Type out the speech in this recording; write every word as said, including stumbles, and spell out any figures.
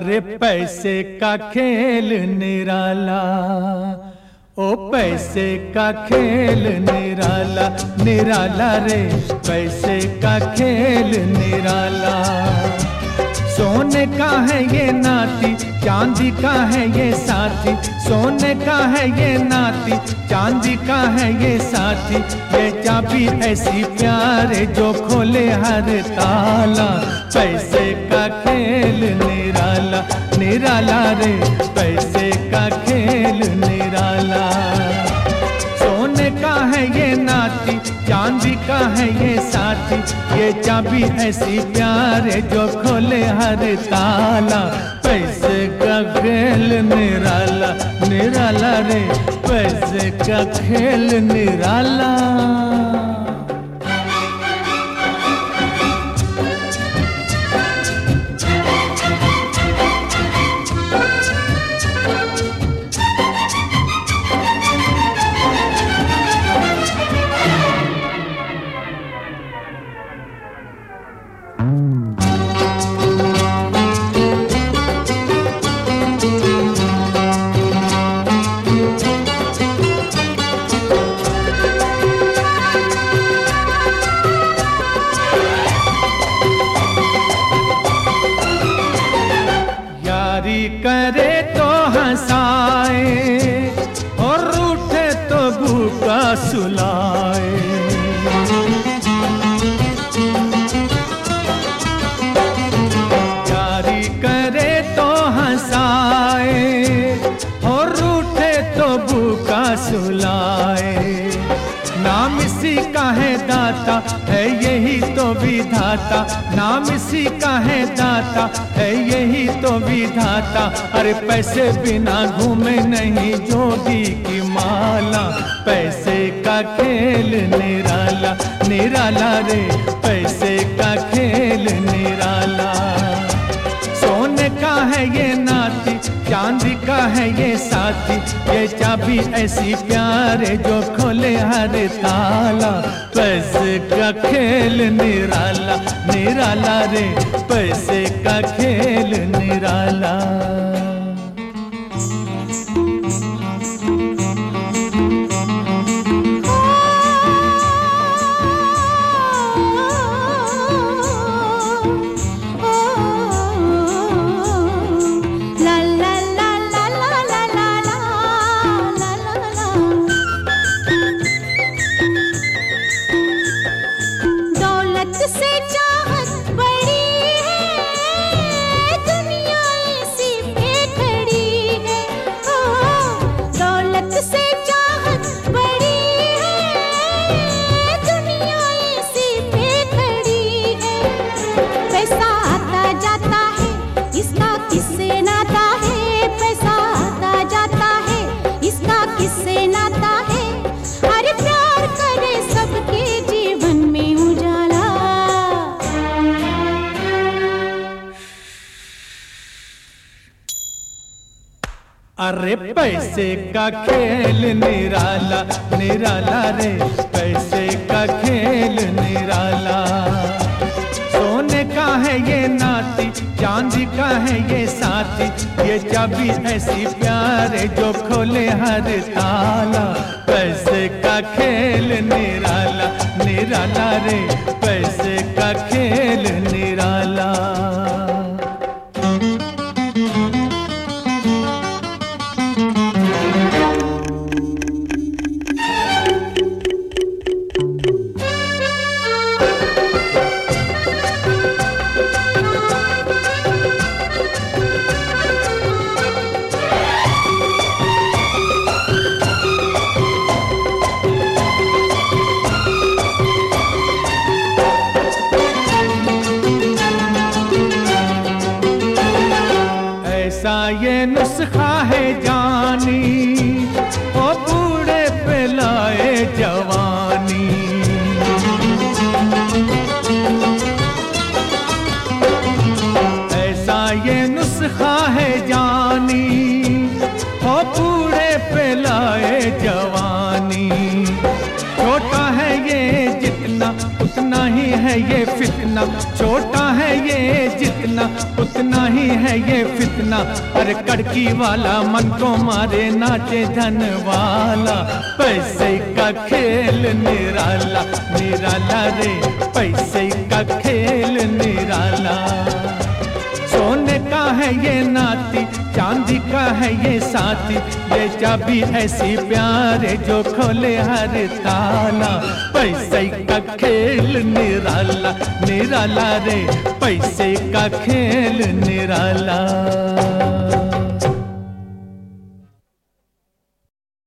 अरे पैसे का खेल निराला, ओ पैसे का खेल निराला, निराला रे पैसे का खेल निराला। सोने का है ये नाती, चांदी का है ये साथी, सोने का है ये नाती, चांदी का है ये साथी। ये चाबी ऐसी प्यारे जो खोले हर ताला, पैसे का खेल निराला, निराला रे पैसे का खेल निराला। सोने का है ये नाती, चांदी का है ये साथी, ये चाबी ऐसी प्यारे जो खोले हर ताला, पैसे का खेल निराला, निराला रे पैसे का खेल निराला। करे तो हंसाए और रूठे तो भूखा सुलाए। यारी करे तो हंसाए और रूठे तो भूखा सुलाए। नाम इसी का है दाता, है यही तो विधाता, नाम इसी का है दाता, है यही तो विधाता। अरे पैसे बिना घूमे नहीं जोगी की माला, पैसे का खेल निराला, निराला रे पैसे का खेल निराला। सोने का है ये नाती, चांदी का है ये साथी, ये चाबी ऐसी प्यारे जो खोले हर ताला, पैसे का खेल निराला, निराला रे पैसे का खेल निराला। अरे पैसे का खेल निराला, निराला रे पैसे का खेल निराला। सोने का है ये नाती, चांदी का है ये साथी, ये चाबी ऐसी प्यारे जो खोले हर ताला, पैसे का खेल निराला, निराला रे पैसे का खेल निराला। है ये फितना, छोटा है ये जितना उतना ही है ये फितना। अरे कड़की वाला मन को मारे नाचे धन वाला, पैसे का खेल निराला निराला रे, पैसे का खेल निराला। सोने का है ये नाती, चांदी का है ये साथी, ये चाबी ऐसी प्यारे जो खोले हर ताला। पैसे का खेल निराला निराला रे, पैसे का खेल निराला।